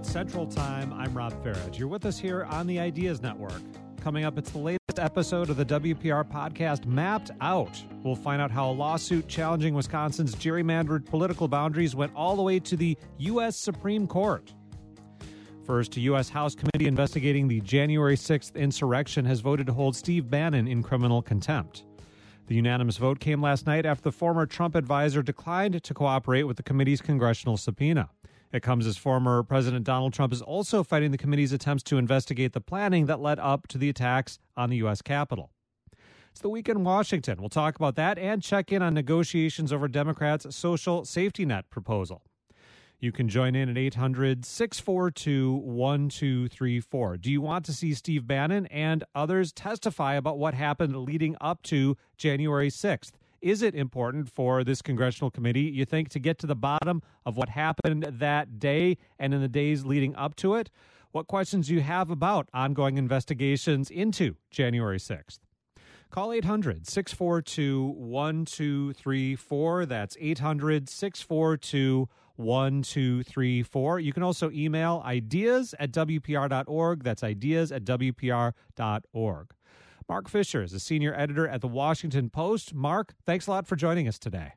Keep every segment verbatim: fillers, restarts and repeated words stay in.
It's Central Time. I'm Rob Farage. You're with us here on the Ideas Network. Coming up, it's the latest episode of the W P R podcast, Mapped Out. We'll find out how a lawsuit challenging Wisconsin's gerrymandered political boundaries went all the way to the U S Supreme Court. First, a U S House committee investigating the January sixth insurrection has voted to hold Steve Bannon in criminal contempt. The unanimous vote came last night after the former Trump advisor declined to cooperate with the committee's congressional subpoena. It comes as former President Donald Trump is also fighting the committee's attempts to investigate the planning that led up to the attacks on the U S Capitol. It's the week in Washington. We'll talk about that and check in on negotiations over Democrats' social safety net proposal. You can join in at eight hundred, six four two, one two three four. Do you want to see Steve Bannon and others testify about what happened leading up to January sixth? Is it important for this congressional committee, you think, to get to the bottom of what happened that day and in the days leading up to it? What questions do you have about ongoing investigations into January sixth? Call eight hundred, six four two, one two three four. That's eight hundred, six four two, one two three four. You can also email ideas at W P R dot org. That's ideas at W P R dot org. Mark Fisher is a senior editor at the Washington Post. Mark, thanks a lot for joining us today.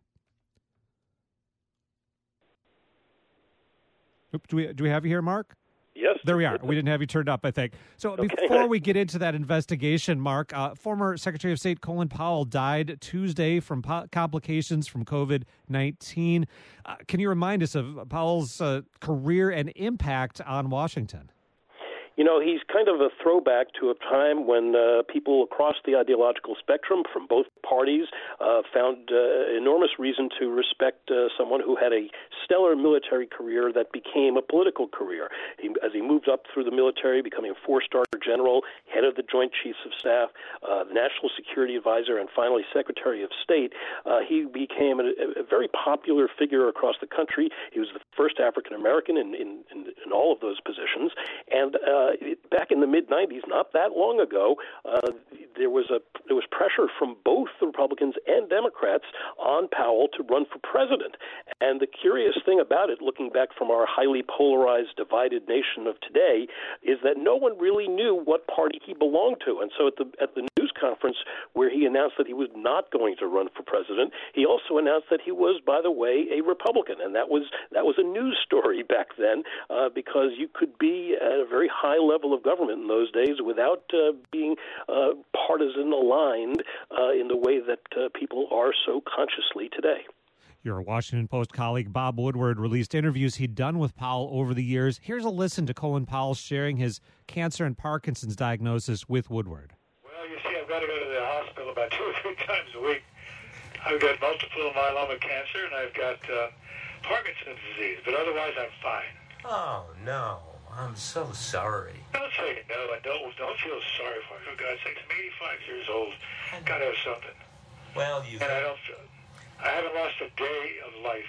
Oop, do we do we have you here, Mark? Yes. There we are. We didn't have you turned up, I think. So okay. Before we get into that investigation, Mark, uh, former Secretary of State Colin Powell died Tuesday from po- complications from covid nineteen. Uh, can you remind us of Powell's uh, career and impact on Washington? You know, he's kind of a throwback to a time when uh, people across the ideological spectrum from both parties uh, found uh, enormous reason to respect uh, someone who had a stellar military career that became a political career. He, as he moved up through the military, becoming a four-star general, head of the Joint Chiefs of Staff, uh, the National Security Advisor, and finally Secretary of State, uh, he became a, a very popular figure across the country. He was the first African-American in, in, in, in all of those positions, and uh, Uh, back in the mid nineties, not that long ago, uh, there was a there was pressure from both the Republicans and Democrats on Powell to run for president. And the curious thing about it, looking back from our highly polarized, divided nation of today, is that no one really knew what party he belonged to. And so at the at the news conference where he announced that he was not going to run for president, he also announced that he was, by the way, a Republican. And that was that was a news story back then uh, because you could be at a very high level of government in those days without uh, being uh, partisan aligned uh, in the way that uh, people are so consciously today. Your Washington Post colleague Bob Woodward released interviews he'd done with Powell over the years. Here's a listen to Colin Powell sharing his cancer and Parkinson's diagnosis with Woodward. Well, you see, I've got to go to the hospital about two or three times a week. I've got multiple myeloma cancer and I've got uh, Parkinson's disease, but otherwise I'm fine. Oh, no. I'm so sorry. Don't say no, and don't don't feel sorry for me. For God's sake, I'm eighty-five years old. Got to have something. Well, you. And I don't. I haven't lost a day of life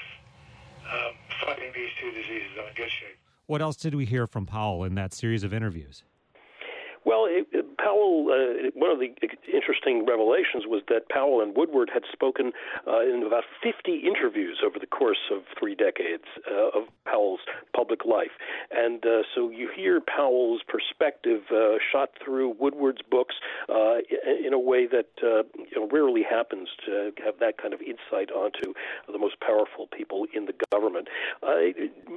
um, fighting these two diseases. I'm in good shape. What else did we hear from Powell in that series of interviews? Well, it, it, Powell, uh, one of the interesting revelations was that Powell and Woodward had spoken uh, in about fifty interviews over the course of three decades uh, of Powell's public life. And uh, so you hear Powell's perspective uh, shot through Woodward's books uh, in a way that uh, you know, rarely happens to have that kind of insight onto the most powerful people in the government. Uh,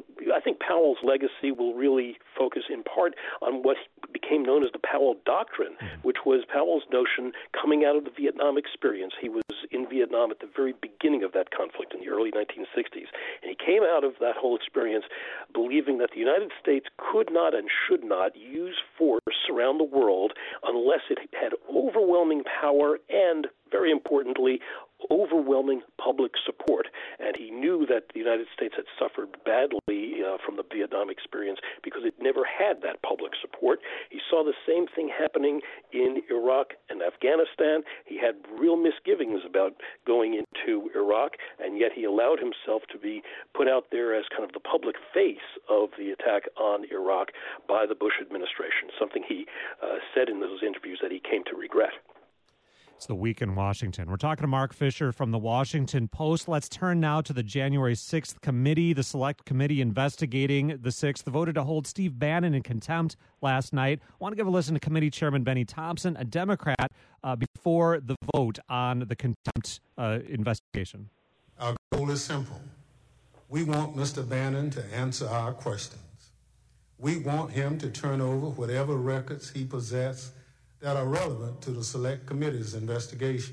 I think Powell's legacy will really focus in part on what became known as the Powell Doctrine, which was Powell's notion coming out of the Vietnam experience. He was in Vietnam at the very beginning of that conflict in the early nineteen sixties. And he came out of that whole experience believing that the United States could not and should not use force around the world unless it had overwhelming power and, very importantly, overwhelming public support. And he knew that the United States had suffered badly uh, from the Vietnam experience because it never had that public support. He saw the same thing happening in Iraq and Afghanistan. He had real misgivings about going into Iraq, and yet he allowed himself to be put out there as kind of the public face of the attack on Iraq by the Bush administration, something he uh, said in those interviews that he came to regret. It's the week in Washington. We're talking to Mark Fisher from the Washington Post. Let's turn now to the January sixth committee. The select committee investigating the sixth voted to hold Steve Bannon in contempt last night. I want to give a listen to Committee Chairman Benny Thompson, a Democrat, uh, before the vote on the contempt uh, investigation. Our goal is simple. We want Mister Bannon to answer our questions. We want him to turn over whatever records he possesses that are relevant to the Select Committee's investigation.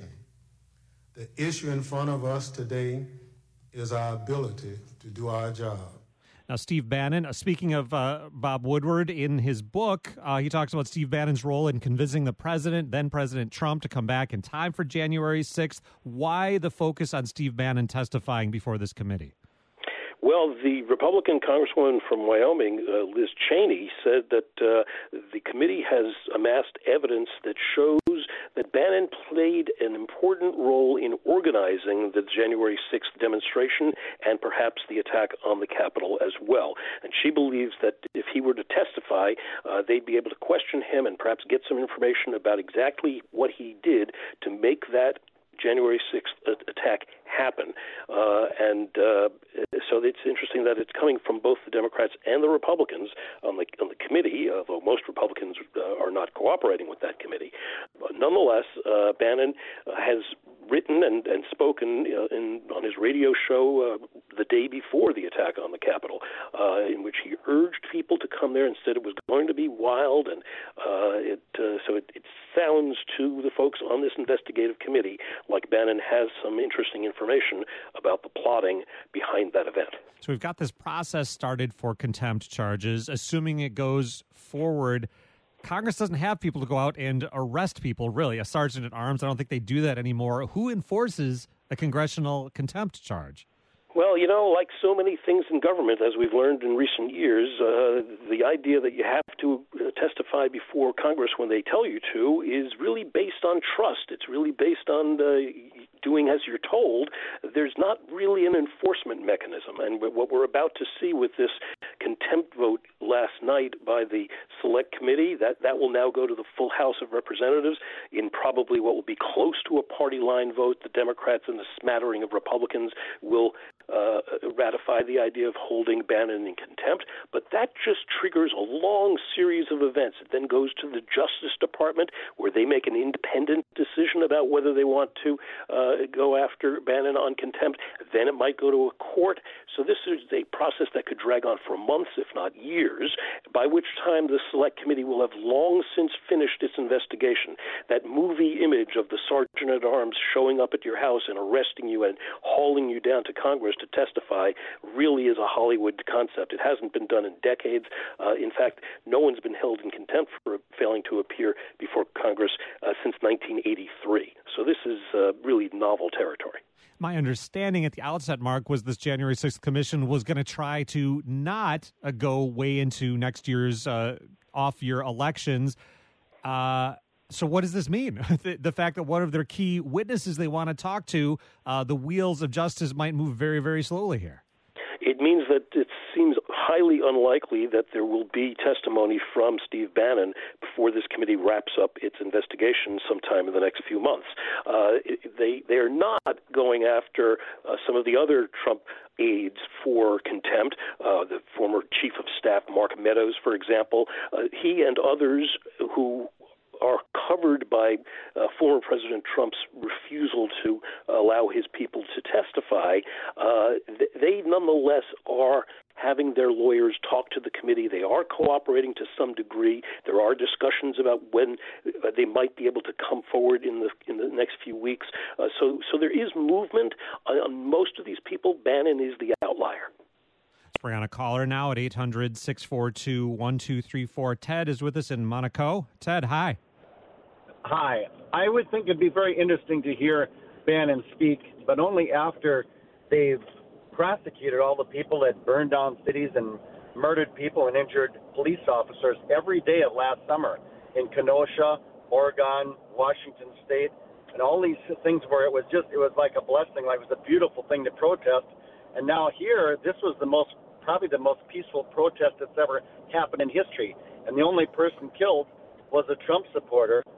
The issue in front of us today is our ability to do our job. Now, Steve Bannon, uh, speaking of uh, Bob Woodward, in his book, uh, he talks about Steve Bannon's role in convincing the president, then President Trump, to come back in time for January sixth. Why the focus on Steve Bannon testifying before this committee? Well, the Republican Congresswoman from Wyoming, uh, Liz Cheney, said that uh, the committee has amassed evidence that shows that Bannon played an important role in organizing the January sixth demonstration and perhaps the attack on the Capitol as well. And she believes that if he were to testify, uh, they'd be able to question him and perhaps get some information about exactly what he did to make that January sixth attack happen. Uh, and uh, so it's interesting that it's coming from both the Democrats and the Republicans on the, on the committee, although most Republicans uh, are not cooperating with that committee. But nonetheless, uh, Bannon has written and, and spoken uh, in, on his radio show uh, the day before the attack on the Capitol, uh, in which he urged people to come there and said it was going to be wild. And uh, it, uh, so it, it sounds to the folks on this investigative committee like Bannon has some interesting information about the plotting behind that event. So we've got this process started for contempt charges. Assuming it goes forward, Congress doesn't have people to go out and arrest people, really. A sergeant at arms, I don't think they do that anymore. Who enforces a congressional contempt charge? Well, you know, like so many things in government, as we've learned in recent years, uh, the idea that you have to uh, testify before Congress when they tell you to is really based on trust. It's really based on uh, doing as you're told. There's not really an enforcement mechanism. And what we're about to see with this contempt vote last night by the Select Committee, that, that will now go to the full House of Representatives in probably what will be close to a party line vote. The Democrats and a smattering of Republicans will Uh, ratify the idea of holding Bannon in contempt, but that just triggers a long series of events. It then goes to the Justice Department, where they make an independent decision about whether they want to uh, go after Bannon on contempt. Then it might go to a court. So this is a process that could drag on for months, if not years, by which time the Select Committee will have long since finished its investigation. That movie image of the sergeant at arms showing up at your house and arresting you and hauling you down to Congress to testify really is a Hollywood concept. It hasn't been done in decades. Uh, in fact, no one's been held in contempt for failing to appear before Congress uh, since nineteen eighty-three. So this is uh, really novel territory. My understanding at the outset, Mark, was this January sixth commission was going to try to not uh, go way into next year's uh, off-year elections. Uh So what does this mean? the, the fact that one of their key witnesses they want to talk to, uh, the wheels of justice might move very, very slowly here. It means that it seems highly unlikely that there will be testimony from Steve Bannon before this committee wraps up its investigation sometime in the next few months. Uh, they they are not going after uh, some of the other Trump aides for contempt. Uh, the former chief of staff, Mark Meadows, for example, uh, he and others who are covered by uh, former President Trump's refusal to allow his people to testify, uh, th- they nonetheless are having their lawyers talk to the committee. They are cooperating to some degree. There are discussions about when uh, they might be able to come forward in the in the next few weeks. Uh, so, so there is movement on, on most of these people. Bannon is the outlier. Let's bring on a caller now at eight hundred, six four two, one two three four. Ted is with us in Monaco. Ted, hi. Hi. I would think it'd be very interesting to hear Bannon speak, but only after they've prosecuted all the people that burned down cities and murdered people and injured police officers every day of last summer in Kenosha, Oregon, Washington State, and all these things where it was just, it was like a blessing, like it was a beautiful thing to protest. And now here, this was the most, probably the most peaceful protest that's ever happened in history. And the only person killed was a Trump supporter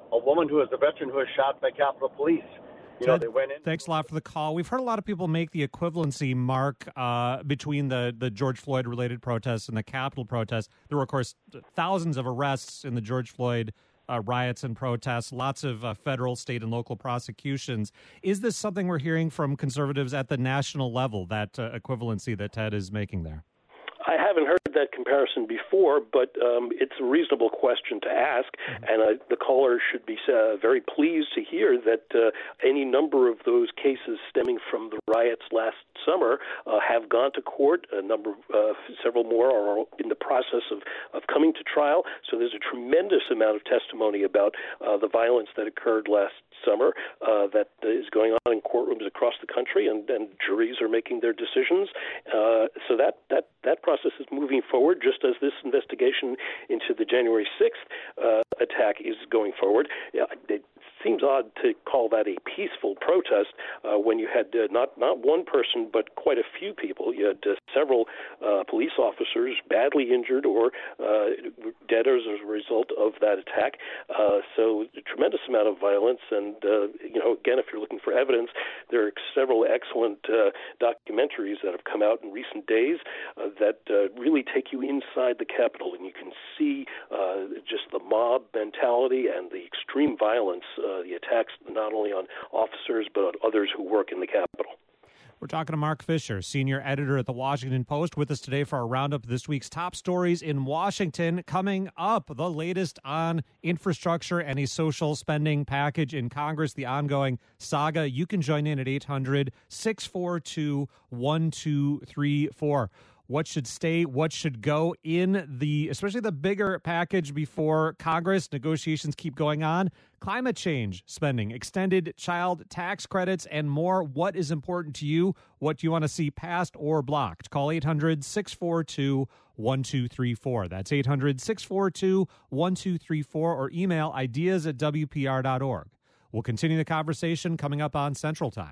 a woman who was a veteran who was shot by Capitol Police. You Ted, know, they went in. Thanks a lot for the call. We've heard a lot of people make the equivalency, Mark, uh, between the, the George Floyd-related protests and the Capitol protests. There were, of course, thousands of arrests in the George Floyd uh, riots and protests, lots of uh, federal, state, and local prosecutions. Is this something we're hearing from conservatives at the national level, that uh, equivalency that Ted is making there? I haven't heard that comparison before, but um, it's a reasonable question to ask, mm-hmm. and uh, the caller should be uh, very pleased to hear that uh, any number of those cases stemming from the riots last summer uh, have gone to court. A number, uh, several more are in the process of, of coming to trial. So there's a tremendous amount of testimony about uh, the violence that occurred last summer uh, that is going on in courtrooms across the country, and, and juries are making their decisions. Uh, so that, that, that process is moving forward, just as this investigation into the January sixth uh, attack is going forward. Yeah, it seems odd to call that a peaceful protest uh, when you had uh, not, not one person, but quite a few people. You had uh, several uh, police officers badly injured or uh, dead as a result of that attack. Uh, so a tremendous amount of violence. And, uh, you know, again, if you're looking for evidence, there are several excellent uh, documentaries that have come out in recent days uh, that uh, really take you inside the Capitol, and you can see uh, just the mob mentality and the extreme violence, uh, the attacks not only on officers but on others who work in the Capitol. We're talking to Mark Fisher, senior editor at the Washington Post, with us today for our roundup of this week's top stories in Washington. Coming up, the latest on infrastructure and a social spending package in Congress, the ongoing saga. You can join in at eight hundred, six four two, one two three four. What should stay, what should go in the, especially the bigger package before Congress. Negotiations keep going on. Climate change spending, extended child tax credits, and more. What is important to you? What do you want to see passed or blocked? Call eight hundred, six four two, one two three four. That's eight hundred, six four two, one two three four, or email ideas at W P R dot org. We'll continue the conversation coming up on Central Time.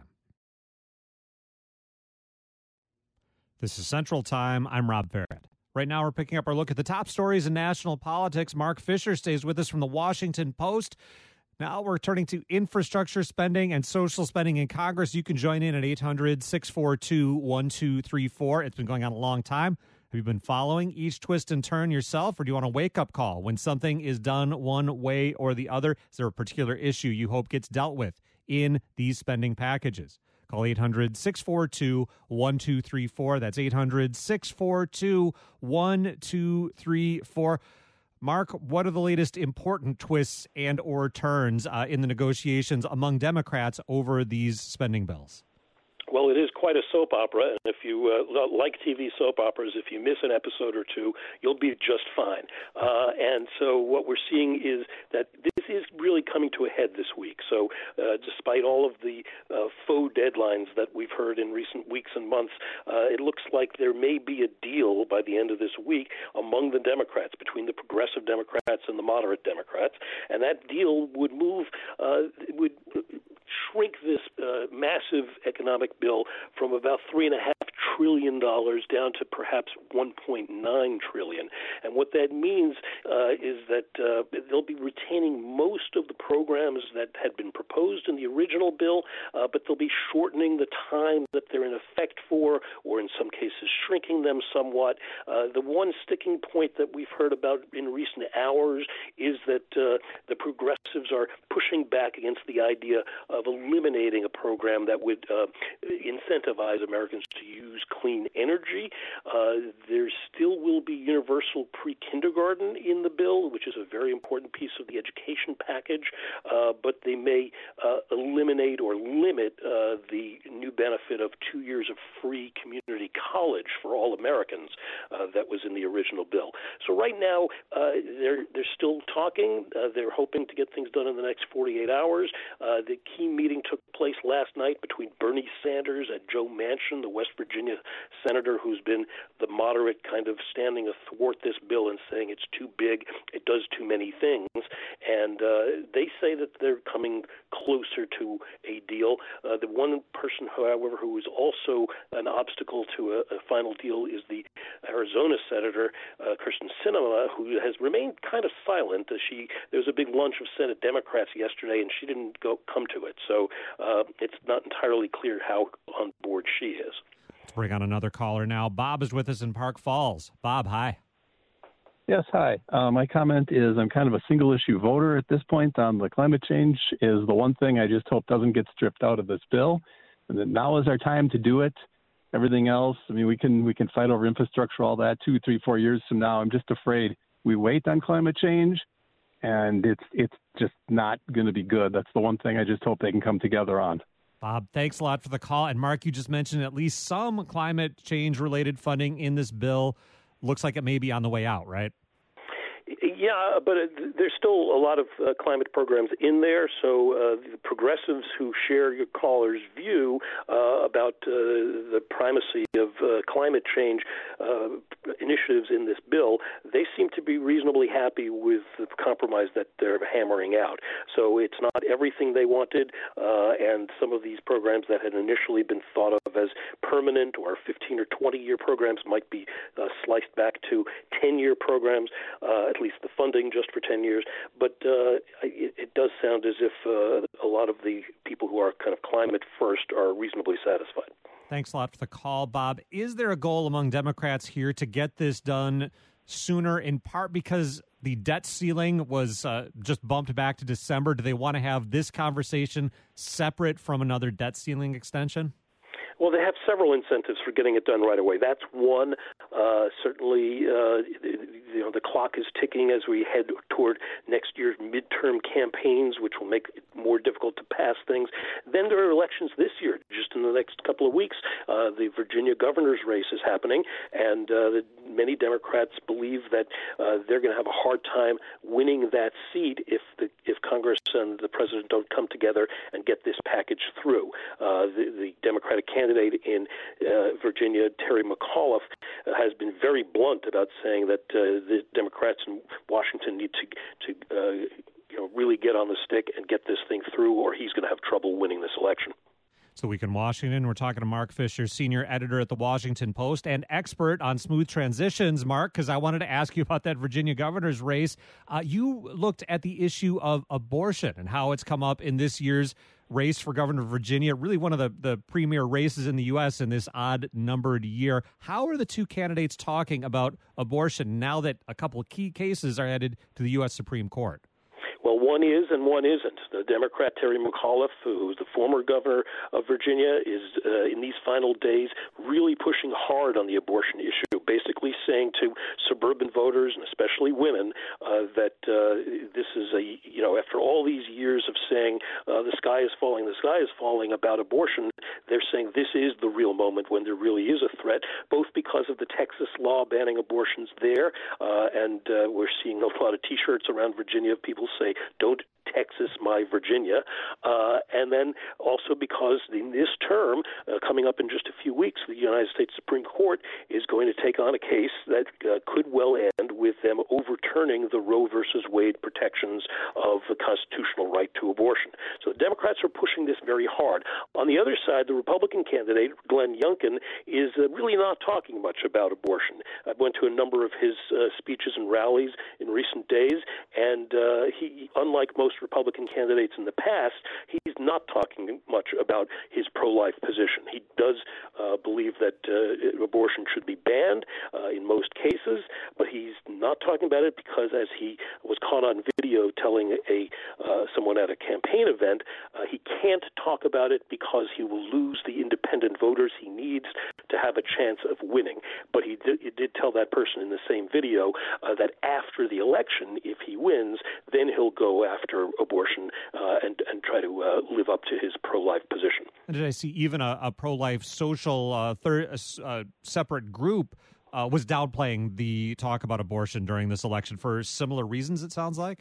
This is Central Time. I'm Rob Farrett. Right now, we're picking up our look at the top stories in national politics. Mark Fisher stays with us from the Washington Post. Now we're turning to infrastructure spending and social spending in Congress. You can join in at eight hundred, six four two, one two three four. It's been going on a long time. Have you been following each twist and turn yourself, or do you want a wake-up call when something is done one way or the other? Is there a particular issue you hope gets dealt with in these spending packages? Call eight hundred, six four two, one two three four. That's eight hundred, six four two, one two three four. Mark, what are the latest important twists and or turns uh, in the negotiations among Democrats over these spending bills? Well, it is quite a soap opera, and if you uh, like T V soap operas, if you miss an episode or two, you'll be just fine. Uh, and so what we're seeing is that this is really coming to a head this week. So uh, despite all of the uh, faux deadlines that we've heard in recent weeks and months, uh, it looks like there may be a deal by the end of this week among the Democrats, between the progressive Democrats and the moderate Democrats, and that deal would move, uh, would shrink this uh, massive economic bill from about three and a half trillion dollars down to perhaps one point nine trillion. And what that means uh, is that uh, they'll be retaining most of the programs that had been proposed in the original bill, uh, but they'll be shortening the time that they're in effect for, or in some cases shrinking them somewhat. Uh, the one sticking point that we've heard about in recent hours is that uh, the progressives are pushing back against the idea of eliminating a program that would uh, incentivize Americans to use clean energy. Uh, there still will be universal pre-kindergarten in the bill, which is a very important piece of the education package, uh, but they may uh, eliminate or limit uh, the new benefit of two years of free community college for all Americans uh, that was in the original bill. So right now, uh, they're, they're still talking. Uh, they're hoping to get things done in the next forty-eight hours. Uh, the key meeting took place last night between Bernie Sanders and Joe Manchin, the West Virginia senator who's been the moderate, kind of standing athwart this bill and saying it's too big, it does too many things. And uh, they say that they're coming closer to a deal. Uh, the one person, however, who is also an obstacle to a, a final deal is the Arizona Senator, uh, Kyrsten Sinema, who has remained kind of silent. Uh, she There was a big lunch of Senate Democrats yesterday, and she didn't go come to it. So uh, it's not entirely clear how on board she is. Let's bring on another caller now. Bob is with us in Park Falls. Bob, hi. Yes, hi. Uh, my comment is I'm kind of a single-issue voter at this point on the climate change is the one thing I just hope doesn't get stripped out of this bill, and that now is our time to do it. Everything else, I mean, we can we can fight over infrastructure, all that, two, three, four years from now. I'm just afraid we wait on climate change, and it's it's just not going to be good. That's the one thing I just hope they can come together on. Bob, thanks a lot for the call. And Mark, you just mentioned at least some climate change-related funding in this bill. Looks like it may be on the way out, right? Yeah, but uh, there's still a lot of uh, climate programs in there, so uh, the progressives who share your caller's view uh, about uh, the primacy of uh, climate change uh, initiatives in this bill, they seem to be reasonably happy with the compromise that they're hammering out. So it's not everything they wanted, uh, and some of these programs that had initially been thought of as permanent or fifteen or twenty-year programs might be uh, sliced back to ten-year programs, uh, at least the funding just for ten years. But uh, it, it does sound as if uh, a lot of the people who are kind of climate first are reasonably satisfied. Thanks a lot for the call, Bob. Is there a goal among Democrats here to get this done sooner, in part because the debt ceiling was uh, just bumped back to December? Do they want to have this conversation separate from another debt ceiling extension? Well, they have several incentives for getting it done right away. That's one. Uh, certainly, uh, you know, the clock is ticking as we head toward next year's midterm campaigns, which will make it more difficult to pass things. Then there are elections this year, just in the next couple of weeks. Uh, the Virginia governor's race is happening, and uh, the, many Democrats believe that uh, they're going to have a hard time winning that seat if the if Congress and the president don't come together and get this package through. Uh, the, the Democratic candidate candidate in uh, Virginia, Terry McAuliffe, uh, has been very blunt about saying that uh, the Democrats in Washington need to to uh, you know really get on the stick and get this thing through, or he's going to have trouble winning this election. So Week in Washington, we're talking to Mark Fisher, senior editor at the Washington Post and expert on smooth transitions. Mark, because I wanted to ask you about that Virginia governor's race. Uh, you looked at the issue of abortion and how it's come up in this year's race for governor of Virginia, really one of the, the premier races in the U S in this odd-numbered year. How are the two candidates talking about abortion now that a couple of key cases are headed to the U S Supreme Court? Well, one is and one isn't. The Democrat Terry McAuliffe, who's the former governor of Virginia, is uh, in these final days really pushing hard on the abortion issue, basically saying to suburban voters and especially women uh, that uh, this is a, you know, after all these years of saying uh, the sky is falling, the sky is falling about abortion, they're saying this is the real moment when there really is a threat, both because of the Texas law banning abortions there, uh, and uh, we're seeing a lot of T-shirts around Virginia of people say, "Don't Texas my Virginia," uh, and then also because in this term, uh, coming up in just a few weeks, the United States Supreme Court is going to take on a case that uh, could well end with them overturning the Roe versus Wade protections of the constitutional right to abortion. So the Democrats are pushing this very hard. On the other side, the Republican candidate, Glenn Youngkin, is uh, really not talking much about abortion. I went to a number of his uh, speeches and rallies in recent days, and uh, he, unlike most Republican candidates in the past, he's not talking much about his pro-life position. He does uh, believe that uh, abortion should be banned uh, in most cases, but he's not talking about it because, as he was caught on video telling a uh, someone at a campaign event, uh, he can't talk about it because he will lose the independent voters he needs to have a chance of winning. But he did, he did tell that person in the same video uh, that after the election, if he wins, then he'll go after abortion uh, and, and try to uh, live up to his pro-life position. And did I see even a, a pro-life social uh, third, uh, separate group uh, was downplaying the talk about abortion during this election for similar reasons, it sounds like?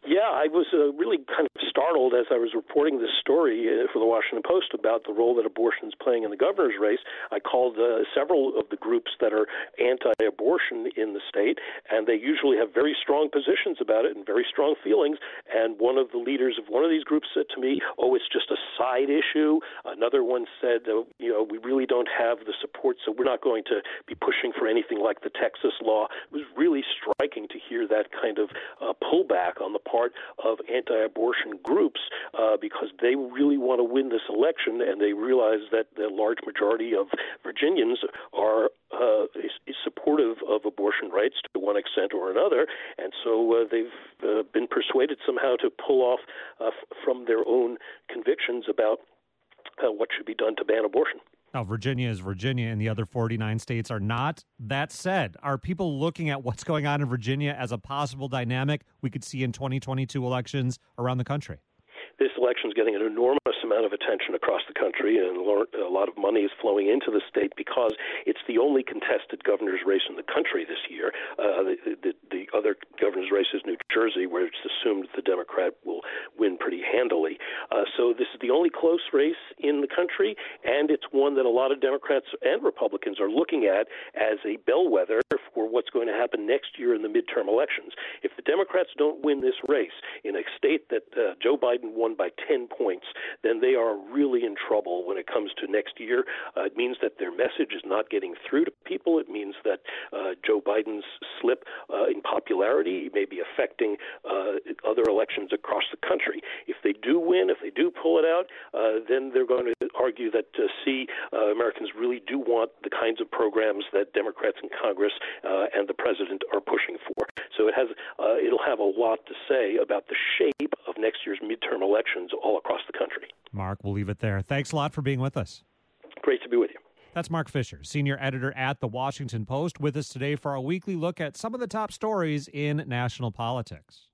Yeah, I was uh, really kind of startled as I was reporting this story uh, for the Washington Post about the role that abortion is playing in the governor's race. I called uh, several of the groups that are anti-abortion in the state, and they usually have very strong positions about it and very strong feelings. And one of the leaders of one of these groups said to me, oh, it's just a side issue. Another one said, uh, you know, we really don't have the support, so we're not going to be pushing for anything like the Texas law. It was really striking to hear that kind of uh, pullback on the part of anti-abortion groups uh, because they really want to win this election, and they realize that the large majority of Virginians are uh, is, is supportive of abortion rights to one extent or another, and so uh, they've uh, been persuaded somehow to pull off uh, f- from their own convictions about uh, what should be done to ban abortion. Now, Virginia is Virginia, and the other forty-nine states are not. That said, are people looking at what's going on in Virginia as a possible dynamic we could see in twenty twenty-two elections around the country? This election is getting an enormous amount of attention across the country, and a lot of money is flowing into the state because it's the only contested governor's race in the country this year. Uh, the, the, the other governor's race is New Jersey, where it's assumed the Democrat will win pretty handily. Uh, so this is the only close race in the country, and it's one that a lot of Democrats and Republicans are looking at as a bellwether for what's going to happen next year in the midterm elections. If the Democrats don't win this race in a state that uh, Joe Biden won by ten points, then they are really in trouble when it comes to next year. Uh, it means that their message is not getting through to people. It means that uh, Joe Biden's slip uh, in popularity may be affecting uh, other elections across the country. If they do win, if they do pull it out, uh, then they're going to argue that, uh, see, uh, Americans really do want the kinds of programs that Democrats in Congress uh, and the president are pushing for. So it has, uh, it'll have a lot to say about the shape of next year's midterm elections all across the country. Mark, we'll leave it there. Thanks a lot for being with us. Great to be with you. That's Mark Fisher, senior editor at The Washington Post, with us today for our weekly look at some of the top stories in national politics.